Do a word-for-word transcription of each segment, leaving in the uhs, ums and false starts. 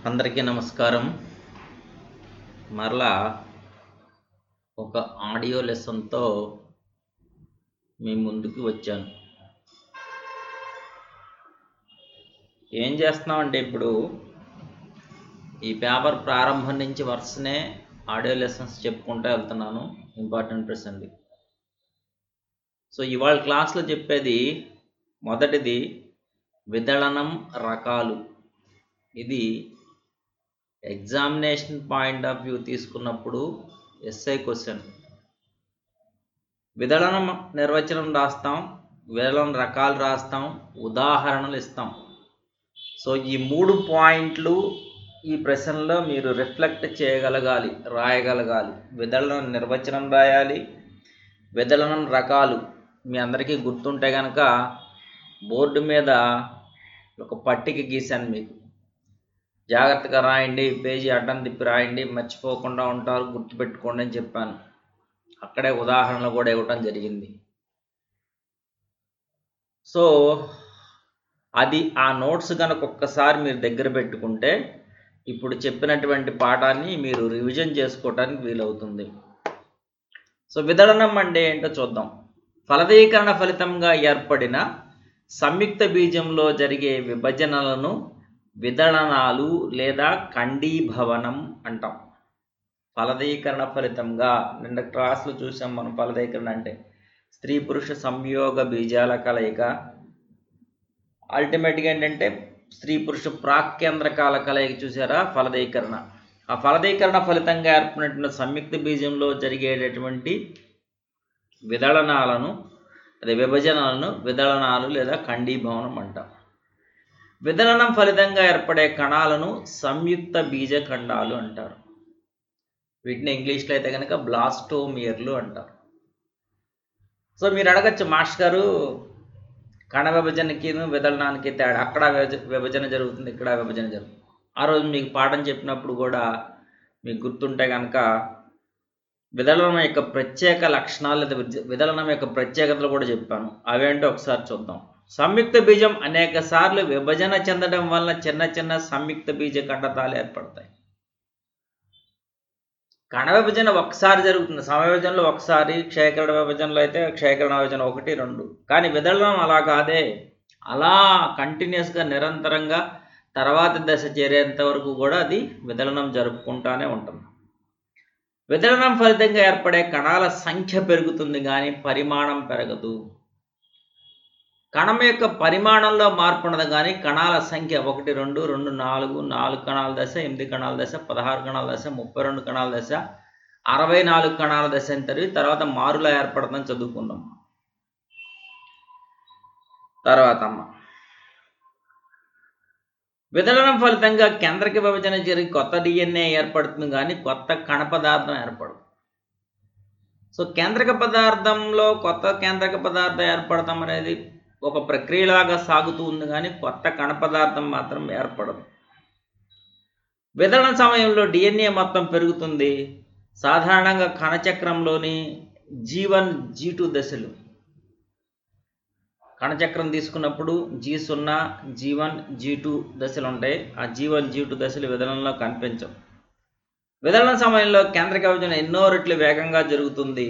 అందరికీ నమస్కారం. మరలా ఒక ఆడియో లెసన్తో మీ ముందుకు వచ్చాను. ఏం చేస్తున్నామంటే ఇప్పుడు ఈ పేపర్ ప్రారంభం నుంచి వరుసనే ఆడియో లెసన్స్ చెప్పుకుంటూ వెళ్తున్నాను. ఇంపార్టెంట్ ప్రశ్నలు. సో ఇవాళ క్లాస్లో చెప్పేది మొదటిది విదళనం రకాలు. ఇది ఎగ్జామినేషన్ పాయింట్ ఆఫ్ వ్యూ తీసుకున్నప్పుడు ఎస్ఐ క్వశ్చన్. విదళనం నిర్వచనం రాస్తాం, విదళనం రకాలు రాస్తాం, ఉదాహరణలు ఇస్తాం. సో ఈ మూడు పాయింట్లు ఈ ప్రశ్నలో మీరు రిఫ్లెక్ట్ చేయగలగాలి, రాయగలగాలి. విదళనం నిర్వచనం రాయాలి, విదళనం రకాలు మీ అందరికీ గుర్తుంటే కనుక బోర్డు మీద ఒక పట్టిక గీశాను. మీకు జాగ్రత్తగా రాయండి, పేజీ అడ్డం తిప్పి రాయండి, మర్చిపోకుండా ఉంటారు, గుర్తుపెట్టుకోండి అని చెప్పాను. అక్కడే ఉదాహరణలు కూడా ఇవ్వటం జరిగింది. సో అది ఆ నోట్స్ కనుక ఒక్కసారి మీరు దగ్గర పెట్టుకుంటే ఇప్పుడు చెప్పినటువంటి పాఠాన్ని మీరు రివిజన్ చేసుకోవటానికి వీలవుతుంది. సో విదళనం అంటే ఏంటో చూద్దాం. ఫలదీకరణ ఫలితంగా ఏర్పడిన సంయుక్త బీజంలో జరిగే విభజనలను విదళనాలు లేదా ఖండీభవనం అంటాం. ఫలదీకరణ ఫలితంగా నిన్న క్లాసులు చూసాం మనం. ఫలదీకరణ అంటే స్త్రీ పురుష సంయోగ బీజాల కలయిక. అల్టిమేట్గా ఏంటంటే స్త్రీ పురుష ప్రాకేంద్రకాల కలయిక చూసారా, ఫలదీకరణ. ఆ ఫలదీకరణ ఫలితంగా ఏర్పడినటువంటి సంయుక్త బీజంలో జరిగేటటువంటి విదళనాలను అదే విభజనలను విదళనాలు లేదా ఖండీభవనం అంటాం. విదళనం ఫలితంగా ఏర్పడే కణాలను సంయుక్త బీజ ఖండాలు అంటారు. వీటిని ఇంగ్లీష్లో అయితే కనుక బ్లాస్టోమియర్లు అంటారు. సో మీరు అడగచ్చు, మాస్టర్ గారు కణ విభజనకి విదళనానికి తేడా, అక్కడ విభజన జరుగుతుంది, ఇక్కడ విభజన జరుగుతుంది. ఆ రోజు మీకు పాఠం చెప్పినప్పుడు కూడా మీకు గుర్తుంటే కనుక విదళనం యొక్క ప్రత్యేక లక్షణాలు లేదా విదళనం యొక్క ప్రత్యేకతలు కూడా చెప్పాను. అవేంటో ఒకసారి చూద్దాం. సంయుక్త బీజం అనేక సార్లు విభజన చెందడం వల్ల చిన్న చిన్న సంయుక్త బీజ ఖండతాలు ఏర్పడతాయి. కణ విభజన ఒకసారి జరుగుతుంది, సమవిభజనలో ఒకసారి, క్షయకరణ విభజనలో అయితే క్షయకరణ విభజన ఒకటి రెండు. కానీ విదళనం అలా కాదే, అలా కంటిన్యూస్గా నిరంతరంగా తర్వాతి దశ చేరేంత వరకు కూడా అది విదళనం జరుపుకుంటానే ఉంటుంది. విదళనం ఫలితంగా ఏర్పడే కణాల సంఖ్య పెరుగుతుంది కానీ పరిమాణం పెరగదు. కణం యొక్క పరిమాణంలో మార్పు ఉండదు కానీ కణాల సంఖ్య ఒకటి రెండు రెండు నాలుగు నాలుగు కణాల దశ, ఎనిమిది కణాల దశ, పదహారు కణాల దశ, ముప్పై రెండు కణాల దశ, అరవై నాలుగు కణాల దశ అని తెలివి తర్వాత మారులా ఏర్పడుతుందని చదువుకుందాం. తర్వాత అమ్మ విదళనం ఫలితంగా కేంద్రక విభజన జరిగి కొత్త డిఎన్ఏ ఏర్పడుతుంది కానీ కొత్త కణ పదార్థం ఏర్పడదు. సో కేంద్రక పదార్థంలో కొత్త కేంద్రక పదార్థం ఏర్పడటం అనేది ఒక ప్రక్రియలాగా సాగుతూ ఉంది కానీ కొత్త కణ పదార్థం మాత్రం ఏర్పడదు. విదళన సమయంలో డిఎన్ఏ మొత్తం పెరుగుతుంది. సాధారణంగా కణచక్రంలోని జీ వన్ జీ టూ దశలు, కణచక్రం తీసుకున్నప్పుడు జీ సున్నా జీ వన్ జీ టూ దశలు ఉంటాయి. ఆ జీ వన్ జీ టూ దశలు విదళనంలో కనిపించవు. విదళన సమయంలో కేంద్రక విభజన ఎన్నో రెట్లు వేగంగా జరుగుతుంది.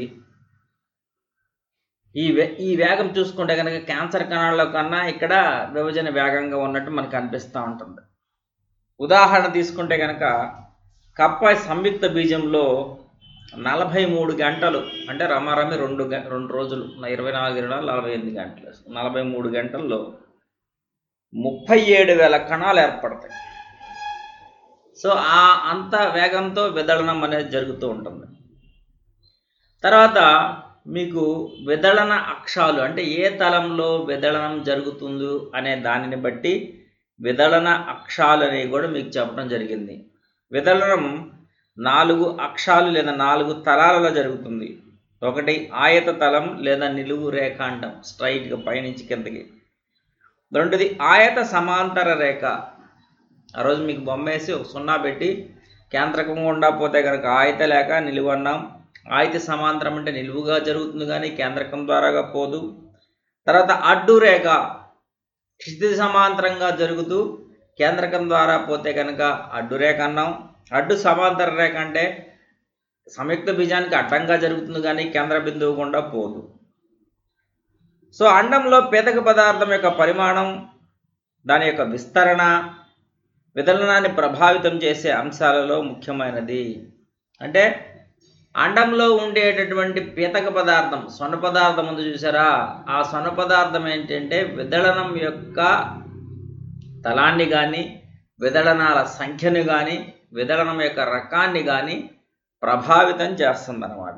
ఈ వే ఈ వేగం చూసుకుంటే కనుక క్యాన్సర్ కణాల్లో కన్నా ఇక్కడ విభజన వేగంగా ఉన్నట్టు మనకు అనిపిస్తూ ఉంటుంది. ఉదాహరణ తీసుకుంటే కనుక కప్ప సంయుక్త బీజంలో నలభై మూడు గంటలు అంటే రమారమి రెండు రెండు రోజులు ఇరవై నాలుగు ఇరవై నాలుగు నలభై ఎనిమిది గంటలు నలభై మూడు గంటల్లో ముప్పై ఏడు వేల కణాలు ఏర్పడతాయి. సో ఆ అంత వేగంతో విదళనం అనేది జరుగుతూ ఉంటుంది. తర్వాత మీకు విదళన అక్షాలు అంటే ఏ తలంలో విదళనం జరుగుతుందో అనే దానిని బట్టి విదళన అక్షాలు అనేవి కూడా మీకు చెప్పడం జరిగింది. విదళనం నాలుగు అక్షాలు లేదా నాలుగు తలాలలో జరుగుతుంది. ఒకటి ఆయత తలం లేదా నిలువు రేఖాండం, స్ట్రైట్గా పైనుంచి కిందకి. రెండోది ఆయత సమాంతర రేఖ. ఆ రోజు మీకు బొమ్మ వేసి ఒక సున్నా పెట్టి కేంద్రకంగా ఉండకపోతే కనుక ఆయత లేక నిలువు అన్నాం. ఆయత సమాంతరం అంటే నిలువుగా జరుగుతుంది కానీ కేంద్రకం ద్వారాగా పోదు. తర్వాత అడ్డు రేఖ క్షితిజ సమాంతరంగా జరుగుతూ కేంద్రకం ద్వారా పోతే కనుక అడ్డు రేఖ అన్నాం. అడ్డు సమాంతర రేఖ అంటే సంయుక్త బీజానికి అడ్డంగా జరుగుతుంది కానీ కేంద్ర బిందువు గుండా పోదు. సో అండంలో పీతక పదార్థం యొక్క పరిమాణం, దాని యొక్క విస్తరణ విదలనాన్ని ప్రభావితం చేసే అంశాలలో ముఖ్యమైనది. అంటే అండంలో ఉండేటటువంటి పీతక పదార్థం, సొన పదార్థం ఉంది చూసారా, ఆ సొన పదార్థం ఏంటంటే విదళనం యొక్క తలాన్ని కానీ విదళనాల సంఖ్యను కానీ విదళనం యొక్క రకాన్ని కానీ ప్రభావితం చేస్తుందన్నమాట.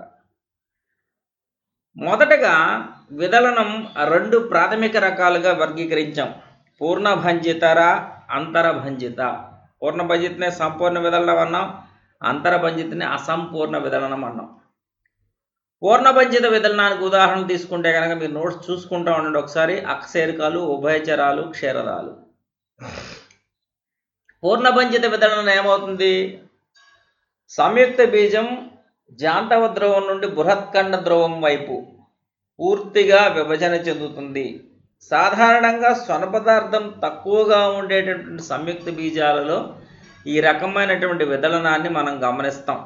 మొదటగా విదళనం రెండు ప్రాథమిక రకాలుగా వర్గీకరించాం. పూర్ణభంజితర, అంతరభంజిత. పూర్ణభంజితనే సంపూర్ణ విదళనం అన్నాం, అంతరభంజితని అసంపూర్ణ విదళనం అన్నాం. పూర్ణభంజిత విదళనానికి ఉదాహరణ తీసుకుంటే కనుక మీరు నోట్స్ చూసుకుంటూ ఉండండి ఒకసారి. అకశేరుకాలు, ఉభయచరాలు, క్షీరదాలు. పూర్ణభంజిత విదళనం ఏమవుతుంది? సంయుక్త బీజం జాంతవ ద్రవం నుండి బృహత్కండ ద్రవం వైపు పూర్తిగా విభజన చెందుతుంది. సాధారణంగా స్వన పదార్థం తక్కువగా ఉండేటటువంటి సంయుక్త బీజాలలో ఈ రకమైనటువంటి విదళనాన్ని మనం గమనిస్తాం.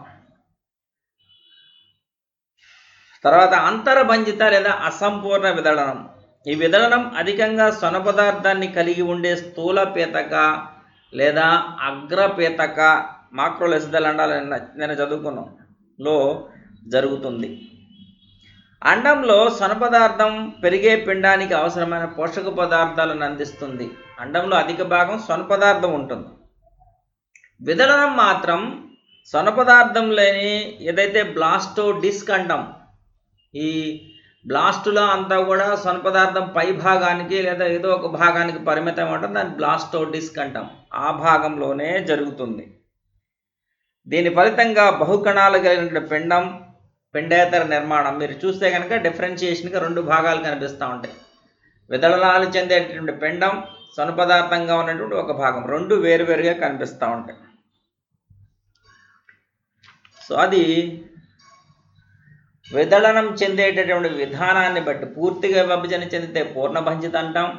తర్వాత అంతరభంజిత లేదా అసంపూర్ణ విదళనం. ఈ విదళనం అధికంగా స్వన పదార్థాన్ని కలిగి ఉండే స్థూల పీతక లేదా అగ్రపీతక మాక్రోలెసిదల్ అండాలు నేను చదువుకున్నాం లో జరుగుతుంది. అండంలో స్వన పదార్థం పెరిగే పిండానికి అవసరమైన పోషక పదార్థాలను అందిస్తుంది. అండంలో అధిక భాగం స్వన పదార్థం ఉంటుంది. విదళనం మాత్రం స్వన పదార్థం లేని ఏదైతే బ్లాస్టో డిస్క్ అంటాం, ఈ బ్లాస్టులో అంతా కూడా స్వన పదార్థం పై భాగానికి లేదా ఏదో ఒక భాగానికి పరిమితం ఉంటుంది, దాన్ని బ్లాస్టో డిస్క్ అంటాం. ఆ భాగంలోనే జరుగుతుంది. దీని ఫలితంగా బహుకణాలు కలిగిన పిండం, పిండేతర నిర్మాణం. మీరు చూస్తే కనుక డిఫరెన్షియేషన్గా రెండు భాగాలు కనిపిస్తూ ఉంటాయి. విదళనాలు చెందేటటువంటి పిండం, స్వన పదార్థంగా ఉన్నటువంటి ఒక భాగం, రెండు వేరువేరుగా కనిపిస్తూ ఉంటాయి. సో అది విదళనం చెందేటటువంటి విధానాన్ని బట్టి పూర్తిగా విభజన చెందితే పూర్ణభంజిత అంటాం.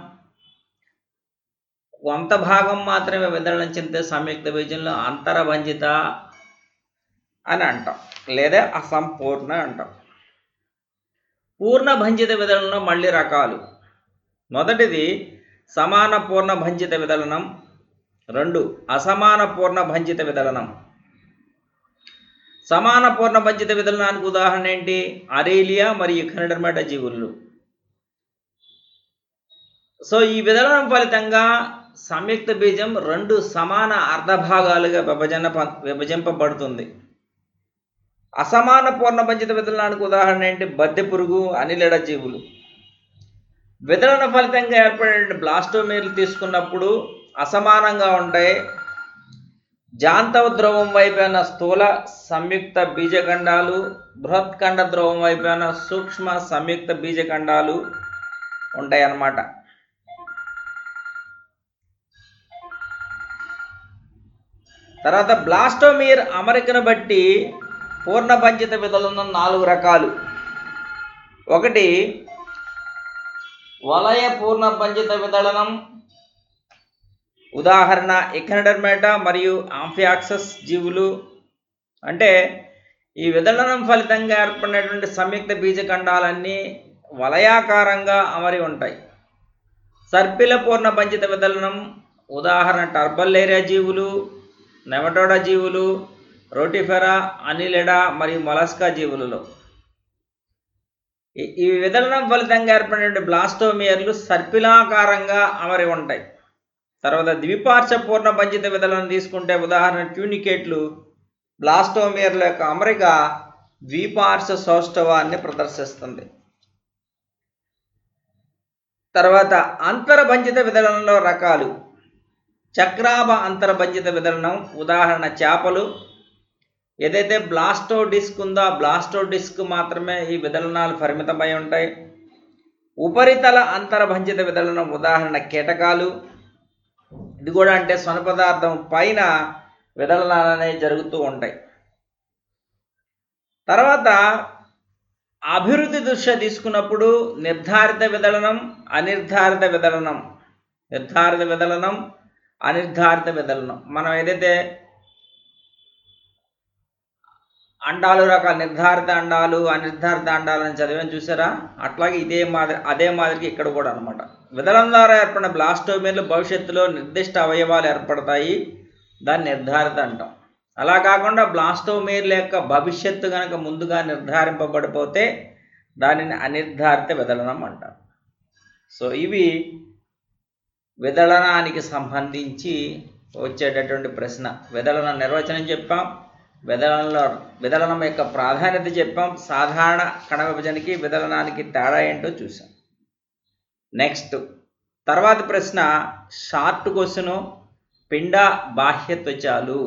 కొంత భాగం మాత్రమే విదళనం చెందితే సంయుక్త బీజంలో అంతరభంజిత అని అంటాం, లేదా అసంపూర్ణ అంటాం. పూర్ణభంజిత విదళనంలో మళ్ళీ రకాలు. మొదటిది సమాన పూర్ణభంజిత విదళనం, రెండు అసమాన పూర్ణభంజిత విదళనం. సమాన పూర్ణభంజిత విదళనానికి ఉదాహరణ ఏంటి? అరేలియా మరియు ఖనిడర్మేటా జీవులు. సో ఈ విదళనం ఫలితంగా సంయుక్త బీజం రెండు సమాన అర్ధభాగాలుగా విభజన విభజింపబడుతుంది. అసమాన పూర్ణభంజిత విదళనానికి ఉదాహరణ ఏంటి? బద్దె పురుగు, అనిలిడ జీవులు. విదళన ఫలితంగా ఏర్పడే బ్లాస్టోమీర్లు తీసుకున్నప్పుడు అసమానంగా ఉంటాయి. జాంతవ ద్రవం వైపున స్థూల సంయుక్త బీజఖండాలు, బృహత్కండ ద్రవం వైపున సూక్ష్మ సంయుక్త బీజఖండాలు ఉంటాయి అన్నమాట. తర్వాత బ్లాస్టోమీర్ అమరికను బట్టి పూర్ణభంజిత విదళనం నాలుగు రకాలు. ఒకటి వలయ పూర్ణభంజిత విదళనం, ఉదాహరణ ఎఖినోడెర్మేటా మరియు ఆంఫియాక్సస్ జీవులు. అంటే ఈ విదళనం ఫలితంగా ఏర్పడినటువంటి సంయుక్త బీజఖండాలన్నీ వలయాకారంగా అమరి ఉంటాయి. సర్పిల పూర్ణభంజిత విదళనం, ఉదాహరణ టర్బల్లేరియా జీవులు, నెమటోడా జీవులు, రోటిఫెరా, అనిలిడా మరియు మొలస్కా జీవులలో. ఈ విదళనం ఫలితంగా ఏర్పడిన బ్లాస్టోమియర్లు సర్పిలాకారంగా అమరి ఉంటాయి. తర్వాత ద్విపార్శ్వ పూర్ణభంజిత విదళనం తీసుకుంటే ఉదాహరణ ట్యూనికేట్లు. బ్లాస్టోమియర్ల యొక్క అమరిక ద్విపార్శ్వ సౌష్ఠవాన్ని ప్రదర్శిస్తుంది. తర్వాత అంతరభంజిత విదళనంలో రకాలు. చక్రాభ అంతరభంజిత విదళనం, ఉదాహరణ చేపలు. ఏదైతే బ్లాస్టో డిస్క్ ఉందో ఆ బ్లాస్టో డిస్క్ మాత్రమే ఈ విదళనాలు పరిమితమై ఉంటాయి. ఉపరితల అంతరభంజిత విదళనం, ఉదాహరణ కీటకాలు. ఇది కూడా అంటే స్వన పదార్థం పైన విదళనాలు అనేవి జరుగుతూ ఉంటాయి. తర్వాత అభివృద్ధి దృష్ట్యా తీసుకున్నప్పుడు నిర్ధారిత విదళనం, అనిర్ధారిత విదళనం. నిర్ధారిత విదళనం అనిర్ధారిత విదలనం. మనం ఏదైతే అండాలు రకాల నిర్ధారిత అండాలు అనిర్ధారిత అండాలు అని చదివాను చూసారా, అట్లాగే ఇదే మాదిరి అదే మాదిరికి ఇక్కడ కూడా అనమాట. విదలనం ద్వారా ఏర్పడిన బ్లాస్టోమీర్లు భవిష్యత్తులో నిర్దిష్ట అవయవాలు ఏర్పడతాయి, దాన్ని నిర్ధారిత అంటాం. అలా కాకుండా బ్లాస్టోమీర్ల యొక్క భవిష్యత్తు కనుక ముందుగా నిర్ధారింపబడిపోతే దానిని అనిర్ధారిత విదలనం అంటారు. సో ఇవి విదలనానికి సంబంధించి వచ్చేటటువంటి ప్రశ్న. విదలన నిర్వచనం చెప్పాం, విదలనంలో విదలనం యొక్క ప్రాధాన్యత చెప్పాం, సాధారణ కణ విభజనకి విదలనానికి తేడా ఏంటో చూసాం. నెక్స్ట్ తర్వాత ప్రశ్న షార్ట్ క్వశ్చన్, పిండ బాహ్య త్వచాలు.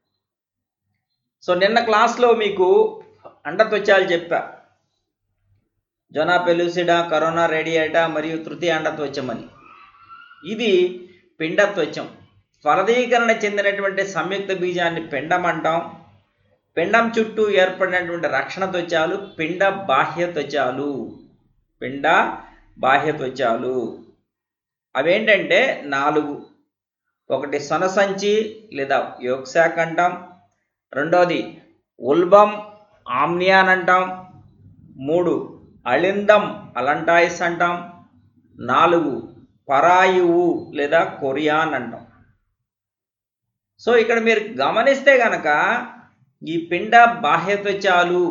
సో నిన్న క్లాస్లో మీకు అండత్వచాలు చెప్పా, జొనా పెలూసిడా, కరోనా రేడియేటా మరియు తృతీయ అండత్వచం అని. ఇది పిండత్వచం. ఫలదీకరణ చెందినటువంటి సంయుక్త బీజాన్ని పిండం అంటాం. పిండం చుట్టూ ఏర్పడినటువంటి రక్షణ త్వచాలు పిండ బాహ్య త్వచాలు. పిండ బాహ్య త్వచాలు అవేంటంటే నాలుగు. ఒకటి సొనసంచి లేదా యోగశాఖ అంటాం, రెండోది ఉల్బం ఆమ్నియాన్ అంటాం, మూడు అలిందం అలంటాయిస్ అంటాం, నాలుగు పరాయువు లేదా కొరియాన్ అంటాం. సో ఇక్కడ మీరు గమనిస్తే కనుక ఈ పిండ బాహ్య త్వచాలు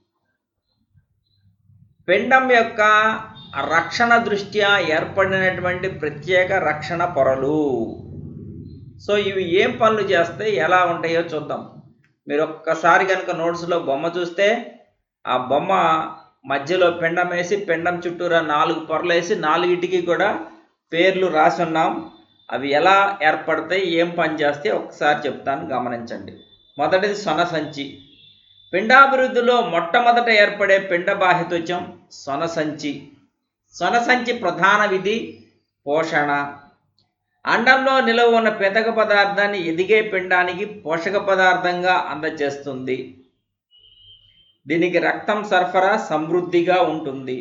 పిండం యొక్క రక్షణ దృష్ట్యా ఏర్పడినటువంటి ప్రత్యేక రక్షణ పొరలు. సో ఇవి ఏం పనులు చేస్తే ఎలా ఉంటాయో చూద్దాం. మీరు ఒక్కసారి కనుక నోట్స్లో బొమ్మ చూస్తే ఆ బొమ్మ మధ్యలో పిండం వేసి పిండం చుట్టూరా నాలుగు పొరలు వేసి నాలుగిటికి కూడా పేర్లు రాసి ఉన్నాం. అవి ఎలా ఏర్పడతాయి, ఏం పని చేస్తే ఒకసారి చెప్తాను, గమనించండి. మొదటిది సొనసంచి. పిండాభివృద్ధిలో మొట్టమొదట ఏర్పడే పిండ బాహ్యత్వచం సొనసంచి. సొనసంచి ప్రధాన విధి పోషణ. అండంలో నిలవ ఉన్న పెతక పదార్థాన్ని ఎదిగే పిండానికి పోషక పదార్థంగా అందజేస్తుంది. దీనికి రక్తం సరఫరా సమృద్ధిగా ఉంటుంది.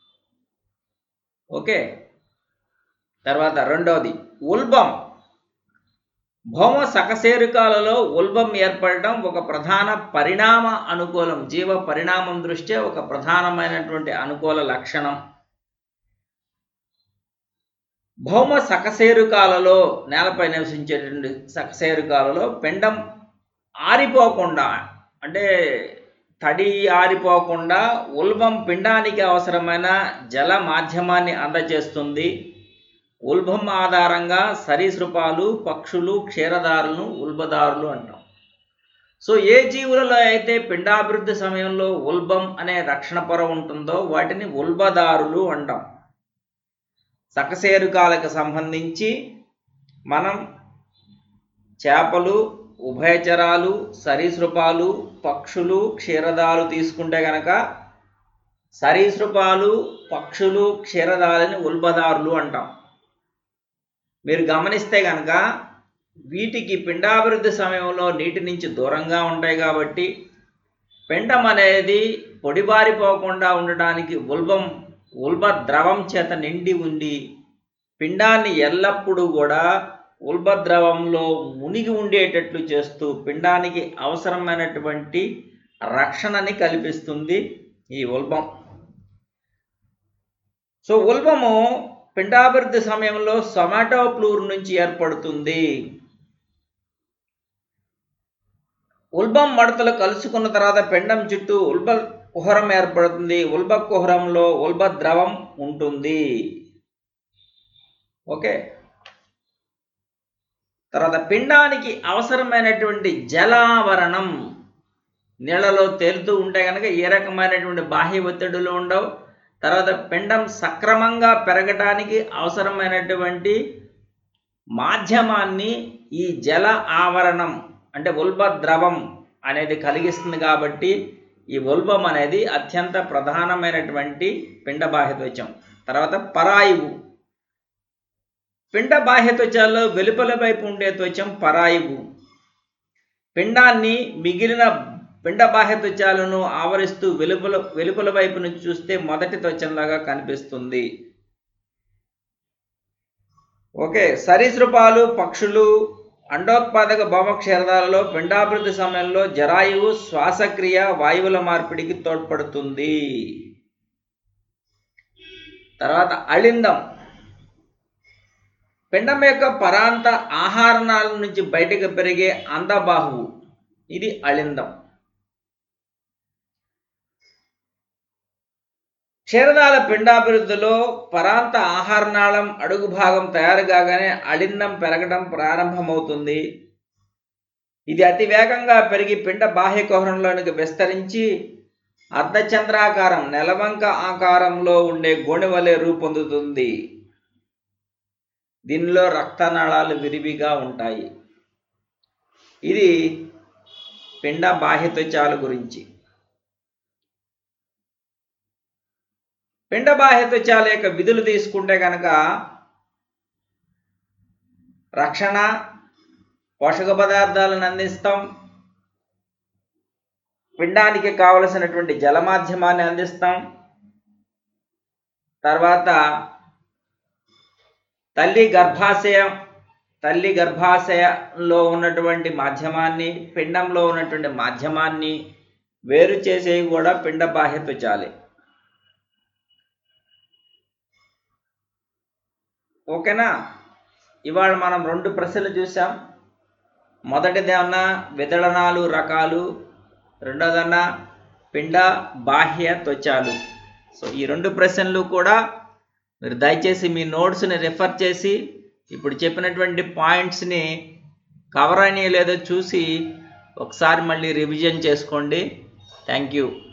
ఓకే, తర్వాత రెండవది ఉల్బం. భౌమ సకశేరుకాలలో ఉల్బం ఏర్పడటం ఒక ప్రధాన పరిణామ అనుకూలం, జీవ పరిణామం దృష్ట్యా ఒక ప్రధానమైనటువంటి అనుకూల లక్షణం. భౌమ సకశేరుకాలలో నేలపై నివసించేటువంటి సకశేరుకాలలో పిండం ఆరిపోకుండా, అంటే తడి ఆరిపోకుండా ఉల్బం పిండానికి అవసరమైన జల మాధ్యమాన్ని అందజేస్తుంది. ఉల్బం ఆధారంగా సరీసృపాలు, పక్షులు, క్షీరదారులను ఉల్బదారులు అంటాం. సో ఏ జీవులలో అయితే పిండాభివృద్ధి సమయంలో ఉల్బం అనే రక్షణ పొర ఉంటుందో వాటిని ఉల్బదారులు అంటాం. సకశేరుకాలకు సంబంధించి మనం చేపలు, ఉభయచరాలు, సరీసృపాలు, పక్షులు, క్షీరదాలు తీసుకుంటే కనుక సరీసృపాలు, పక్షులు, క్షీరదాలని ఉల్బదారులు అంటాం. మీరు గమనిస్తే కనుక వీటికి పిండాభివృద్ధి సమయంలో నీటి నుంచి దూరంగా ఉంటాయి కాబట్టి పిండం అనేది పొడిబారిపోకుండా ఉండడానికి ఉల్బం ఉల్బ ద్రవం చేత నిండి ఉండి పిండాన్ని ఎల్లప్పుడూ కూడా ఉల్బ ద్రవంలో మునిగి ఉండేటట్లు చేస్తూ పిండానికి అవసరమైనటువంటి రక్షణని కల్పిస్తుంది ఈ ఉల్బం. సో ఉల్బము పిండాభివృద్ధి సమయంలో సొమాటోప్లూర్ నుంచి ఏర్పడుతుంది. ఉల్బం మడతలు కలుసుకున్న తర్వాత పిండం చుట్టూ ఉల్బ కుహరం ఏర్పడుతుంది. ఉల్బ కుహరంలో ఉల్బ ద్రవం ఉంటుంది. ఓకే, తర్వాత పిండానికి అవసరమైనటువంటి జలావరణం. నీళ్లలో తేలుతూ ఉంటే కనుక ఏ రకమైనటువంటి బాహ్య ఒత్తిడులు ఉండవు. తర్వాత పిండం సక్రమంగా పెరగడానికి అవసరమైనటువంటి మాధ్యమాన్ని ఈ జల ఆవరణం అంటే ఉల్బ ద్రవం అనేది కలిగిస్తుంది. కాబట్టి ఈ ఉల్బం అనేది అత్యంత ప్రధానమైనటువంటి పిండ బాహ్యత్వచం. తర్వాత పరాయువు. పిండ బాహ్యత్వచాల్లో వెలుపల వైపు ఉండే త్వచం పరాయువు. పిండాన్ని మిగిలిన పిండ బాహ్యత్వచాలను ఆవరిస్తూ వెలుపల వెలుపల వైపు నుంచి చూస్తే మొదటి త్వచంలాగా కనిపిస్తుంది. ఓకే, సరీసృపాలు, పక్షులు, అండోత్పాదక భౌమ క్షీరదాలలో పిండాభివృద్ధి సమయంలో జరాయువు శ్వాసక్రియ వాయువుల మార్పిడికి తోడ్పడుతుంది. తర్వాత అళిందం, పిండం యొక్క పరాంత ఆహారనాళం నుంచి బయటకు పెరిగే అందబాహువు, ఇది అళిందం. క్షీరదాల పిండాభివృద్ధిలో పరాంత ఆహారనాళం అడుగు భాగం తయారు కాగానే అళిందం పెరగడం ప్రారంభమవుతుంది. ఇది అతి వేగంగా పెరిగి పిండ బాహ్య కుహరంలోనికి విస్తరించి అర్ధచంద్రాకారం నెలవంక ఆకారంలో ఉండే గోణి వలె రూపొందుతుంది. దీనిలో రక్తనాళాలు విరివిగా ఉంటాయి. ఇది పిండ బాహ్య త్వచాల గురించి. పిండ బాహ్య త్వచాల యొక్క విధులు తీసుకుంటే కనుక రక్షణ, పోషక పదార్థాలను అందిస్తాం, పిండానికి కావలసినటువంటి జలమాధ్యమాన్ని అందిస్తాం, తర్వాత తల్లి గర్భాశయం తల్లి గర్భాశయంలో ఉన్నటువంటి మాధ్యమాన్ని, పిండంలో ఉన్నటువంటి మాధ్యమాన్ని వేరు చేసేవి కూడా పిండ బాహ్య త్వచాలే. ఓకేనా? ఇవాళ మనం రెండు ప్రశ్నలు చూసాం. మొదటిదేమన్నా విదళనాలు రకాలు, రెండోదన్నా పిండ బాహ్య త్వచాలు. సో ఈ రెండు ప్రశ్నలు కూడా మీరు దయచేసి మీ నోట్స్ని రిఫర్ చేసి ఇప్పుడు చెప్పినటువంటి పాయింట్స్ని కవర్ అయినాయో లేదో చూసి ఒకసారి మళ్ళీ రివిజన్ చేసుకోండి. Thank you.